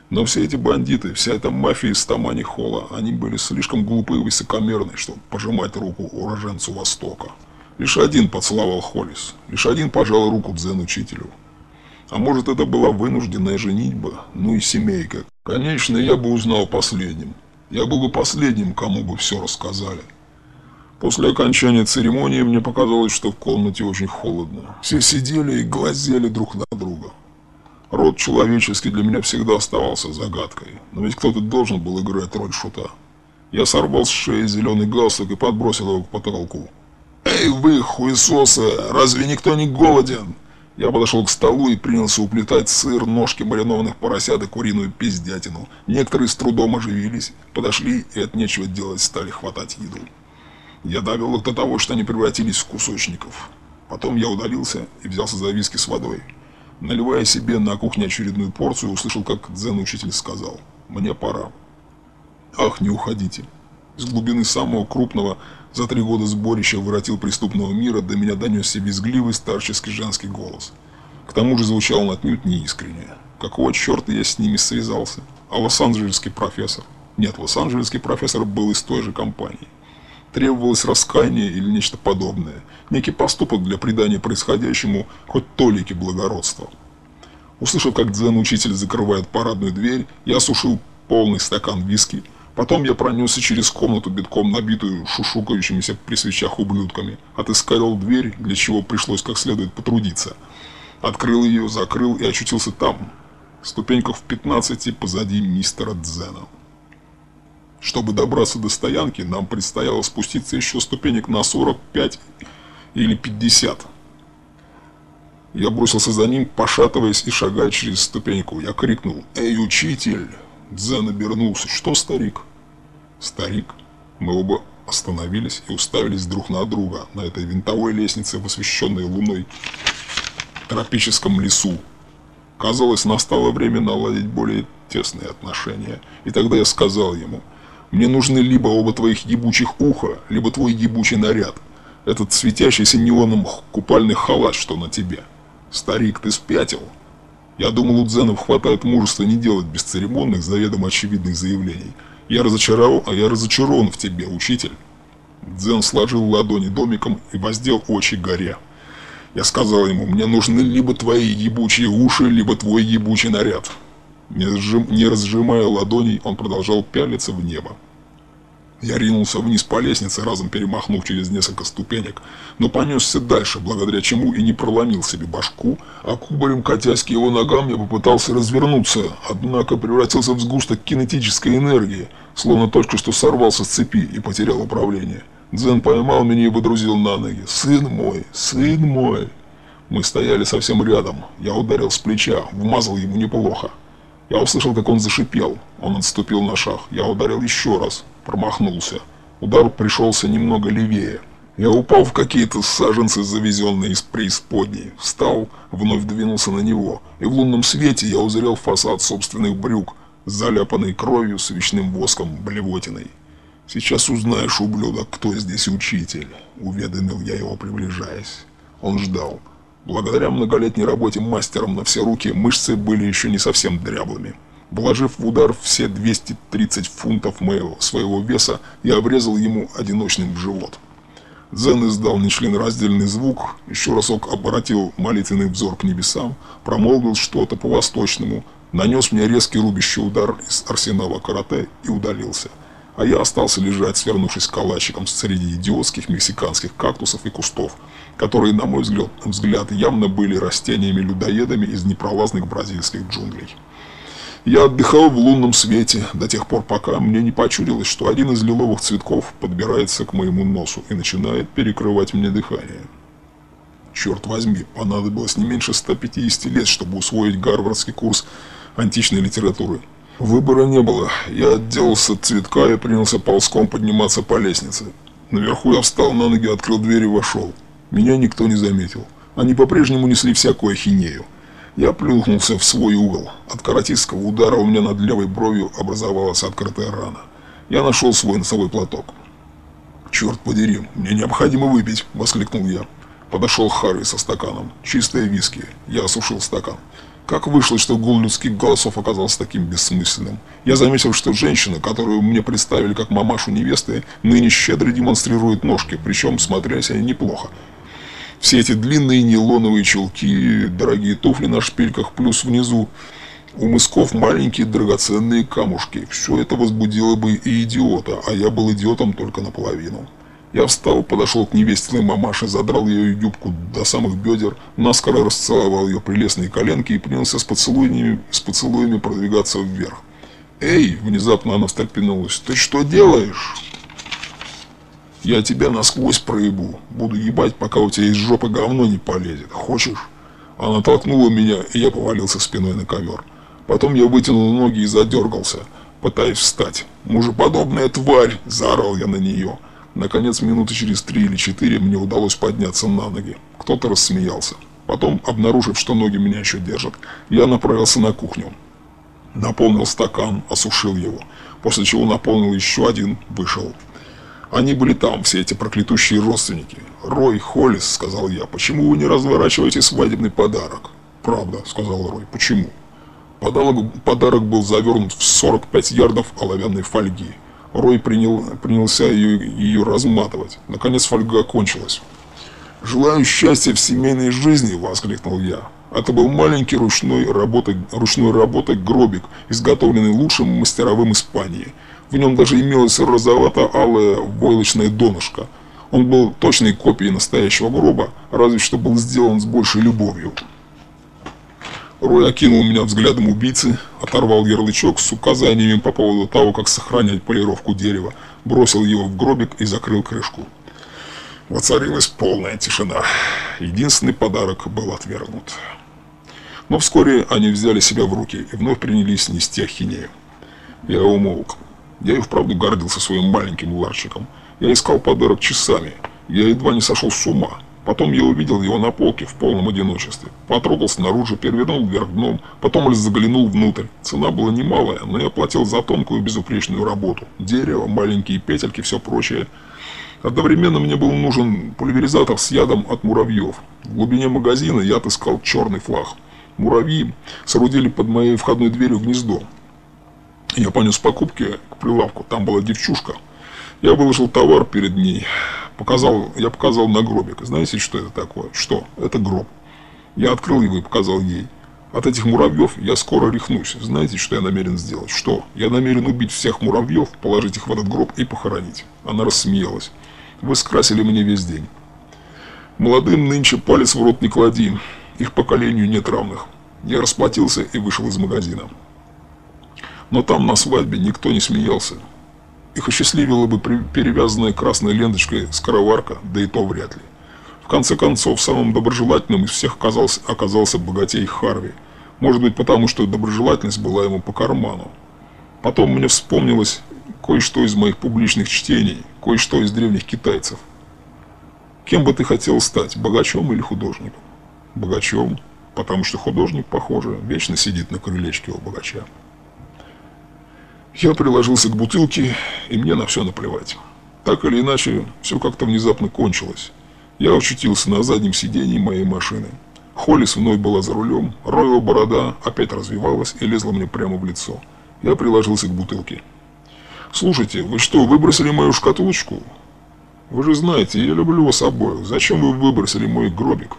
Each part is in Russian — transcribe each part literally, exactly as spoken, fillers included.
Но все эти бандиты, вся эта мафия из Тамани Холла, они были слишком глупы и высокомерны, чтобы пожимать руку уроженцу Востока. Лишь один поцеловал Холлис, лишь один пожал руку дзен-учителю. А может, это была вынужденная женитьба, ну и семейка. Конечно, я бы узнал последним. Я был бы последним, кому бы все рассказали. После окончания церемонии мне показалось, что в комнате очень холодно. Все сидели и глазели друг на друга. Род человеческий для меня всегда оставался загадкой, но ведь кто-то должен был играть роль шута. Я сорвал с шеи зеленый галстук и подбросил его к потолку. «Эй вы, хуесосы, разве никто не голоден?» Я подошел к столу и принялся уплетать сыр, ножки маринованных поросят и куриную пиздятину. Некоторые с трудом оживились, подошли и от нечего делать стали хватать еду. Я довел их до того, что они превратились в кусочников. Потом я удалился и взялся за виски с водой. Наливая себе на кухне очередную порцию, услышал, как дзен-учитель сказал: «Мне пора». «Ах, не уходите». Из глубины самого крупного за три года сборища воротил преступного мира до меня донесся визгливый старческий женский голос. К тому же звучал он отнюдь неискренне. Какого черта я с ними связался? А лос-анджелесский профессор? Нет, лос-анджелесский профессор был из той же компании. Требовалось раскаяние или нечто подобное, некий поступок для придания происходящему хоть толики благородства. Услышав, как дзен-учитель закрывает парадную дверь, я осушил полный стакан виски. Потом я пронесся через комнату, битком набитую шушукающимися при свечах ублюдками, отыскал дверь, для чего пришлось как следует потрудиться. Открыл ее, закрыл и очутился там, ступеньках в пятнадцати позади мистера Дзена. Чтобы добраться до стоянки, нам предстояло спуститься еще ступенек на сорок пять или пятьдесят. Я бросился за ним, пошатываясь и шагая через ступеньку. Я крикнул: «Эй, учитель!» Дзен обернулся. «Что, старик?» «Старик». Мы оба остановились и уставились друг на друга на этой винтовой лестнице в освещенной луной тропическом лесу. Казалось, настало время наладить более тесные отношения. И тогда я сказал ему: «Мне нужны либо оба твоих ебучих уха, либо твой ебучий наряд. Этот светящийся неоном купальный халат, что на тебе. Старик, ты спятил?» Я думал, у дзенов хватает мужества не делать бесцеремонных, заведомо очевидных заявлений. Я разочарован, а я разочарован в тебе, учитель. Дзен сложил ладони домиком и воздел очи горе. Я сказал ему: «Мне нужны либо твои ебучие уши, либо твой ебучий наряд». Не, разжим, не разжимая ладоней, он продолжал пялиться в небо. Я ринулся вниз по лестнице, разом перемахнув через несколько ступенек, но понесся дальше, благодаря чему и не проломил себе башку, а кубарем, катясь к его ногам, я попытался развернуться, однако превратился в сгусток кинетической энергии, словно только что сорвался с цепи и потерял управление. Дзен поймал меня и выдрузил на ноги. «Сын мой, сын мой!» Мы стояли совсем рядом. Я ударил с плеча, вмазал ему неплохо. Я услышал, как он зашипел. Он отступил на шаг. Я ударил еще раз. Промахнулся. Удар пришелся немного левее. Я упал в какие-то саженцы, завезенные из преисподней. Встал, вновь двинулся на него. И в лунном свете я узрел фасад собственных брюк, заляпанный кровью, свечным воском, блевотиной. «Сейчас узнаешь, ублюдок, кто здесь учитель», — уведомил я его, приближаясь. Он ждал. Благодаря многолетней работе мастером на все руки, мышцы были еще не совсем дряблыми. Вложив в удар все двести тридцать фунтов моего своего веса, я обрезал ему одиночным в живот. Дзен издал нечленораздельный звук, еще разок обратил молитвенный взор к небесам, промолвил что-то по-восточному, нанес мне резкий рубящий удар из арсенала карате и удалился. А я остался лежать, свернувшись калачиком среди идиотских мексиканских кактусов и кустов, которые, на мой взгляд, взгляд явно были растениями-людоедами из непролазных бразильских джунглей. Я отдыхал в лунном свете до тех пор, пока мне не почудилось, что один из лиловых цветков подбирается к моему носу и начинает перекрывать мне дыхание. Черт возьми, понадобилось не меньше ста пятидесяти лет, чтобы усвоить гарвардский курс античной литературы. Выбора не было. Я отделался от цветка и принялся ползком подниматься по лестнице. Наверху я встал на ноги, открыл дверь и вошел. Меня никто не заметил. Они по-прежнему несли всякую ахинею. Я плюхнулся в свой угол. От каратистского удара у меня над левой бровью образовалась открытая рана. Я нашел свой носовой платок. «Черт подери, мне необходимо выпить!» – воскликнул я. Подошел Харри со стаканом. Чистое виски. Я осушил стакан. Как вышло, что гул людских голосов оказался таким бессмысленным? Я заметил, что женщина, которую мне представили как мамашу невесты, ныне щедро демонстрирует ножки, причем смотрясь они неплохо. Все эти длинные нейлоновые чулки, дорогие туфли на шпильках, плюс внизу у мысков маленькие драгоценные камушки. Все это возбудило бы и идиота, а я был идиотом только наполовину. Я встал, подошел к невестиной мамаше, задрал ее юбку до самых бедер, наскоро расцеловал ее прелестные коленки и принялся с поцелуями, с поцелуями продвигаться вверх. «Эй!» – внезапно она встрепенулась. «Ты что делаешь?» «Я тебя насквозь проебу. Буду ебать, пока у тебя из жопы говно не полезет. Хочешь?» Она толкнула меня, и я повалился спиной на ковер. Потом я вытянул ноги и задергался, пытаясь встать. «Мужеподобная тварь!» – заорал я на нее. Наконец, минуты через три или четыре мне удалось подняться на ноги. Кто-то рассмеялся. Потом, обнаружив, что ноги меня еще держат, я направился на кухню. Наполнил стакан, осушил его, после чего наполнил еще один, вышел. Они были там, все эти проклятущие родственники. «Рой, Холлис», — сказал я, — «почему вы не разворачиваете свадебный подарок?» «Правда», — сказал Рой, — «почему?» Подарок, подарок был завернут в сорок пять ярдов оловянной фольги. Рой принял, принялся ее, ее разматывать. Наконец фольга кончилась. «Желаю счастья в семейной жизни!» — воскликнул я. Это был маленький ручной работы, ручной работы гробик, изготовленный лучшим мастеровым Испании. В нем даже имелось розовато-алое войлочное донышко. Он был точной копией настоящего гроба, разве что был сделан с большей любовью. Рой окинул меня взглядом убийцы, оторвал ярлычок с указаниями по поводу того, как сохранять полировку дерева, бросил его в гробик и закрыл крышку. Воцарилась полная тишина. Единственный подарок был отвергнут. Но вскоре они взяли себя в руки и вновь принялись нести ахинею. Я умолк. Я и вправду гордился своим маленьким ларчиком. Я искал подарок часами. Я едва не сошел с ума. Потом я увидел его на полке в полном одиночестве. Потрогал снаружи, перевернул вверх дном, потом заглянул внутрь. Цена была немалая, но я платил за тонкую безупречную работу. Дерево, маленькие петельки, все прочее. Одновременно мне был нужен пульверизатор с ядом от муравьев. В глубине магазина я отыскал черный флаг. Муравьи соорудили под моей входной дверью гнездо. Я понес покупки к прилавку, там была девчушка. Я выложил товар перед ней. Показал, я показал на гробик. Знаете, что это такое? Что? Это гроб. Я открыл его и показал ей. От этих муравьев я скоро рехнусь. Знаете, что я намерен сделать? Что? Я намерен убить всех муравьев, положить их в этот гроб и похоронить. Она рассмеялась. Вы скрасили мне весь день. Молодым нынче палец в рот не клади. Их поколению нет равных. Я расплатился и вышел из магазина. Но там на свадьбе никто не смеялся. Их осчастливила бы перевязанная красной ленточкой скороварка, да и то вряд ли. В конце концов, самым доброжелательным из всех оказался, оказался богатей Харви. Может быть, потому что доброжелательность была ему по карману. Потом мне вспомнилось кое-что из моих публичных чтений, кое-что из древних китайцев. Кем бы ты хотел стать, богачом или художником? Богачом, потому что художник, похоже, вечно сидит на крылечке у богача. Я приложился к бутылке, и мне на все наплевать. Так или иначе, все как-то внезапно кончилось. Я очутился на заднем сидении моей машины. Холлис вновь была за рулем, Роева борода опять развивалась и лезла мне прямо в лицо. Я приложился к бутылке. «Слушайте, вы что, выбросили мою шкатулочку? Вы же знаете, я люблю вас обоих. Зачем вы выбросили мой гробик?»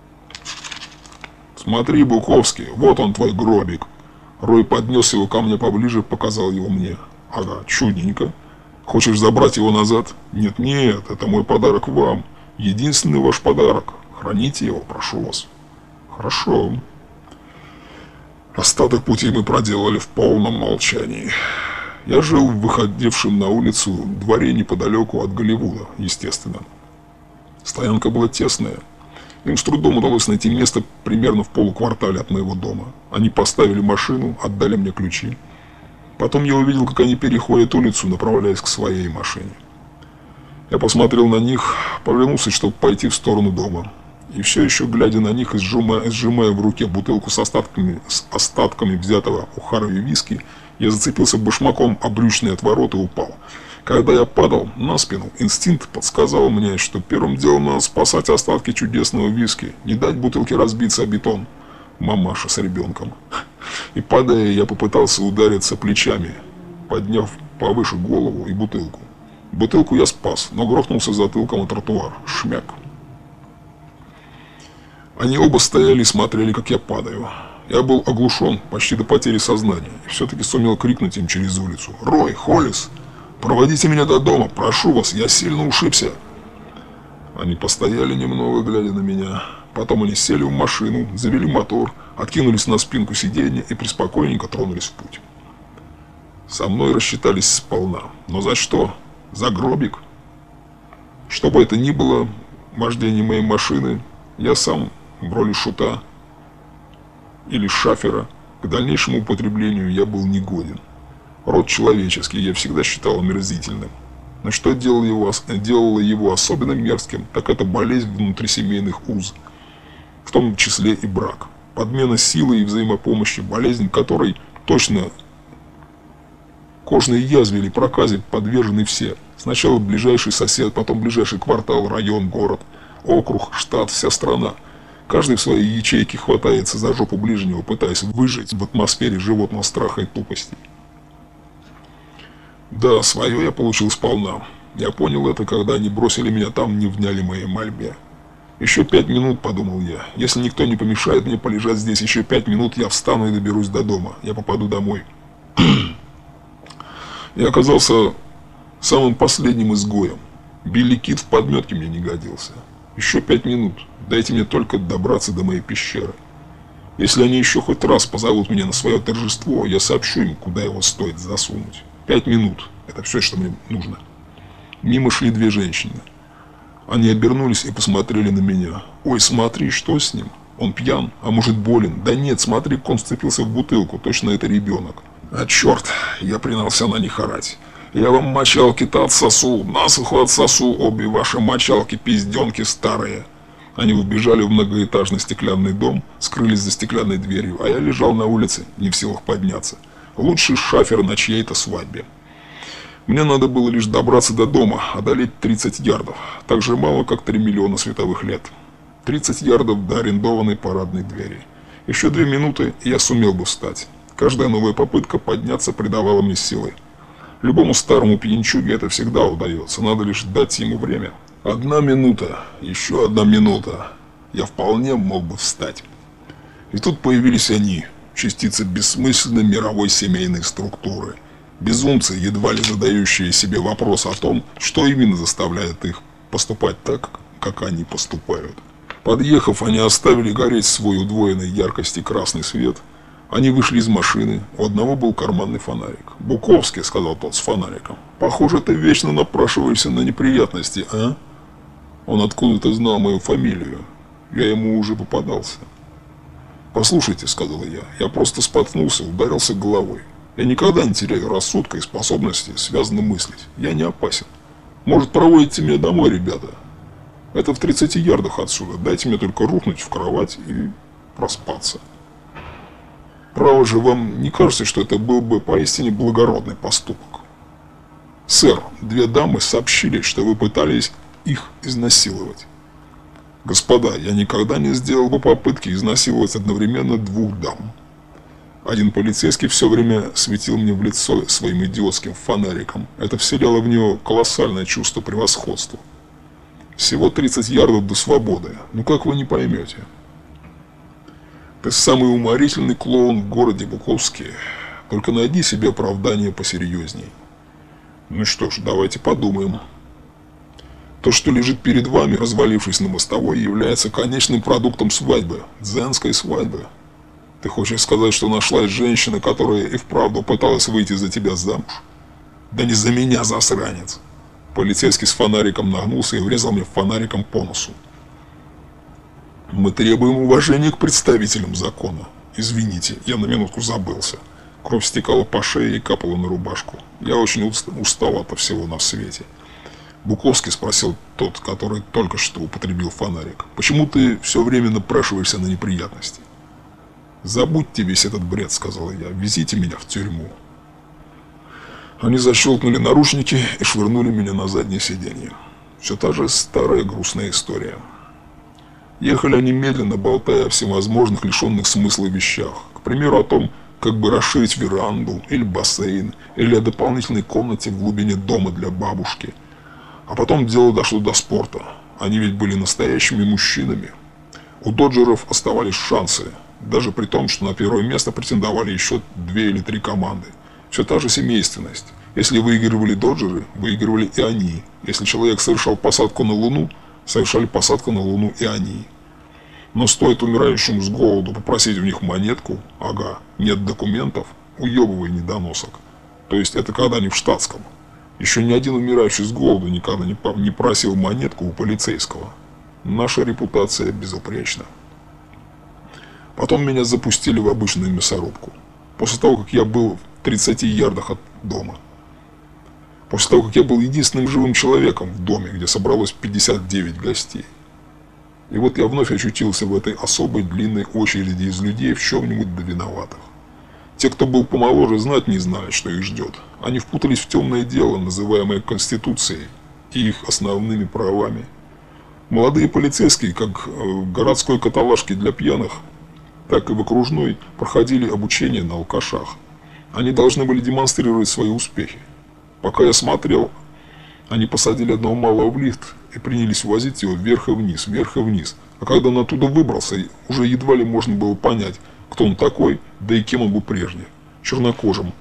«Смотри, Буковский, вот он твой гробик». Рой поднес его ко мне поближе, показал его мне. «Ага, чудненько. Хочешь забрать его назад?» «Нет-нет, это мой подарок вам. Единственный ваш подарок. Храните его, прошу вас». «Хорошо». Остаток пути мы проделали в полном молчании. Я жил в выходившем на улицу дворе неподалеку от Голливуда, естественно. Стоянка была тесная. Им с трудом удалось найти место примерно в полуквартале от моего дома. Они поставили машину, отдали мне ключи. Потом я увидел, как они переходят улицу, направляясь к своей машине. Я посмотрел на них, повернулся, чтобы пойти в сторону дома. И все еще, глядя на них и сжимая, сжимая в руке бутылку с остатками, с остатками взятого у Харви виски, я зацепился башмаком об брючный отворот и упал. Когда я падал на спину, инстинкт подсказал мне, что первым делом надо спасать остатки чудесного виски, не дать бутылке разбиться о бетон. мамаша с ребенком. И падая, я попытался удариться плечами, подняв повыше голову и бутылку. Бутылку я спас, но грохнулся затылком о тротуар. Шмяк. Они оба стояли и смотрели, как я падаю. Я был оглушен почти до потери сознания и все-таки сумел крикнуть им через улицу: «Рой, Холлис, проводите меня до дома, прошу вас, я сильно ушибся». Они постояли немного, глядя на меня. Потом они сели в машину, завели мотор, откинулись на спинку сиденья и преспокойненько тронулись в путь. Со мной рассчитались сполна. Но за что? За гробик. Что бы это ни было, вождение моей машины, я сам в роли шута или шафера к дальнейшему употреблению я был негоден. Род человеческий я всегда считал омерзительным. Но что делало его, делало его особенно мерзким, так это болезнь внутрисемейных уз, в том числе и брак. Подмена силы и взаимопомощи, болезнь которой точно кожной язве или проказе подвержены все. Сначала ближайший сосед, потом ближайший квартал, район, город, округ, штат, вся страна. Каждый в своей ячейке хватается за жопу ближнего, пытаясь выжить в атмосфере животного страха и тупости. Да, свое я получил сполна. Я понял это, когда они бросили меня там, не вняли моей мольбе. Еще пять минут, подумал я. Если никто не помешает мне полежать здесь еще пять минут, я встану и доберусь до дома. Я попаду домой. Я оказался самым последним изгоем. Билли Кит в подметке мне не годился. Еще пять минут. Дайте мне только добраться до моей пещеры. Если они еще хоть раз позовут меня на свое торжество, я сообщу им, куда его стоит засунуть. Пять минут. Это все, что мне нужно. Мимо шли две женщины. Они обернулись и посмотрели на меня. «Ой, смотри, что с ним? Он пьян? А может болен? Да нет, смотри, он вцепился в бутылку. Точно это ребенок». А черт, я принялся на них орать. «Я вам мочалки-то отсосу, насухо отсосу, обе ваши мочалки, пизденки старые». Они убежали в многоэтажный стеклянный дом, скрылись за стеклянной дверью, а я лежал на улице, не в силах подняться. Лучший шафер на чьей-то свадьбе. Мне надо было лишь добраться до дома, одолеть тридцать ярдов. Так же мало, как три миллиона световых лет. тридцать ярдов до арендованной парадной двери. Еще две минуты, и я сумел бы встать. Каждая новая попытка подняться придавала мне силы. Любому старому пьянчуге это всегда удается, надо лишь дать ему время. Одна минута, еще одна минута. Я вполне мог бы встать. И тут появились они, частицы бессмысленной мировой семейной структуры. Безумцы, едва ли задающие себе вопрос о том, что именно заставляет их поступать так, как они поступают. Подъехав, они оставили гореть свой удвоенной яркости красный свет. Они вышли из машины, у одного был карманный фонарик. «Буковский», — сказал тот с фонариком, — «похоже, ты вечно напрашиваешься на неприятности, а?» Он откуда-то знал мою фамилию, я ему уже попадался. «Послушайте», — сказал я, — «я просто споткнулся, ударился головой. Я никогда не теряю рассудка и способности связанно мыслить. Я не опасен. Может, проводите меня домой, ребята? Это в тридцати ярдах отсюда. Дайте мне только рухнуть в кровать и проспаться». Право же, вам не кажется, что это был бы поистине благородный поступок? Сэр, две дамы сообщили, что вы пытались их изнасиловать. Господа, я никогда не сделал бы попытки изнасиловать одновременно двух дам. Один полицейский все время светил мне в лицо своим идиотским фонариком. Это вселяло в него колоссальное чувство превосходства. Всего тридцать ярдов до свободы. Ну как вы не поймете? Ты самый уморительный клоун в городе, Буковский. Только найди себе оправдание посерьезней. Ну что ж, давайте подумаем. То, что лежит перед вами, развалившись на мостовой, является конечным продуктом свадьбы, дзенской свадьбы. Ты хочешь сказать, что нашлась женщина, которая и вправду пыталась выйти за тебя замуж? Да не за меня, засранец. Полицейский с фонариком нагнулся и врезал мне фонариком по носу. Мы требуем уважения к представителям закона. Извините, я на минутку забылся. Кровь стекала по шее и капала на рубашку. Я очень устал от всего на свете. Буковский, спросил тот, который только что употребил фонарик, почему ты все время напрашиваешься на неприятности? Забудьте весь этот бред, сказал я, везите меня в тюрьму. Они защелкнули наручники и швырнули меня на заднее сиденье. Все та же старая грустная история. Ехали они медленно, болтая о всевозможных лишенных смысла вещах. К примеру, о том, как бы расширить веранду, или бассейн, или о дополнительной комнате в глубине дома для бабушки. А потом дело дошло до спорта. Они ведь были настоящими мужчинами. У доджеров оставались шансы, даже при том, что на первое место претендовали еще две или три команды. Все та же семейственность. Если выигрывали доджеры, выигрывали и они. Если человек совершал посадку на Луну, совершали посадку на Луну и они. Но стоит умирающим с голоду попросить у них монетку, ага, нет документов, уебывай недоносок. То есть это когда не в штатском. Еще ни один умирающий с голоду никогда не просил монетку у полицейского. Наша репутация безупречна. Потом меня запустили в обычную мясорубку. После того, как я был в тридцати ярдах от дома. После того, как я был единственным живым человеком в доме, где собралось пятьдесят девять гостей. И вот я вновь очутился в этой особой длинной очереди из людей в чем-нибудь до виноватых. Те, кто был помоложе, знать не знали, что их ждет. Они впутались в темное дело, называемое Конституцией, и их основными правами. Молодые полицейские, как в городской каталажке для пьяных, так и в окружной, проходили обучение на алкашах. Они должны были демонстрировать свои успехи. Пока я смотрел, они посадили одного малого в лифт и принялись возить его вверх и вниз, вверх и вниз. А когда он оттуда выбрался, уже едва ли можно было понять, кто он такой, да и кем он был прежде. Чернокожим.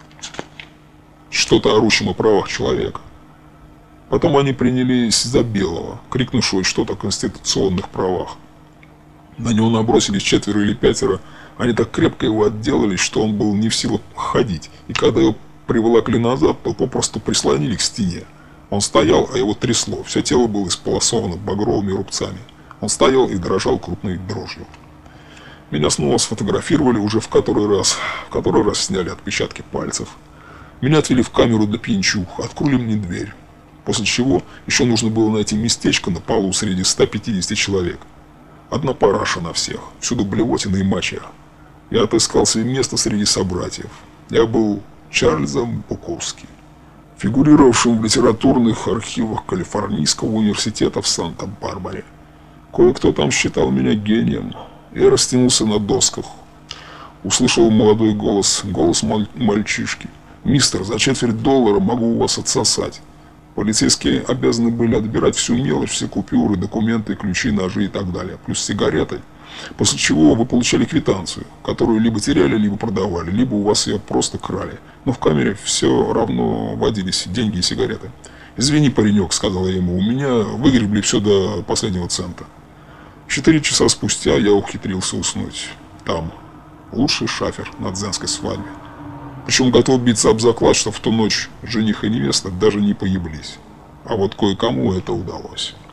Что-то орущим о правах человека. Потом они принялись за белого, крикнувшего что-то о конституционных правах. На него набросились четверо или пятеро. Они так крепко его отделались, что он был не в силах ходить. И когда его приволокли назад, то попросту прислонили к стене. Он стоял, а его трясло. Все тело было исполосовано багровыми рубцами. Он стоял и дрожал крупной дрожью. Меня снова сфотографировали уже в который раз. В который раз сняли отпечатки пальцев. Меня отвели в камеру для пьянчуг. Открыли мне дверь. После чего еще нужно было найти местечко на полу среди ста пятидесяти человек. Одна параша на всех. Всюду блевотина и моча. Я отыскал себе место среди собратьев. Я был Чарльзом Буковски, фигурировавшим в литературных архивах Калифорнийского университета в Санта-Барбаре. Кое-кто там считал меня гением. Я растянулся на досках. Услышал молодой голос, голос маль- мальчишки. «Мистер, за четверть доллара могу у вас отсосать». Полицейские обязаны были отбирать всю мелочь, все купюры, документы, ключи, ножи и так далее, плюс сигареты. После чего вы получали квитанцию, которую либо теряли, либо продавали, либо у вас ее просто крали. Но в камере все равно водились деньги и сигареты. «Извини, паренек», — сказал я ему, — «у меня выгребли все до последнего цента». Четыре часа спустя я ухитрился уснуть. Там лучший шафер на дзенской свадьбе. Причем готов биться об заклад, что в ту ночь жених и невеста даже не поеблись. А вот кое-кому это удалось.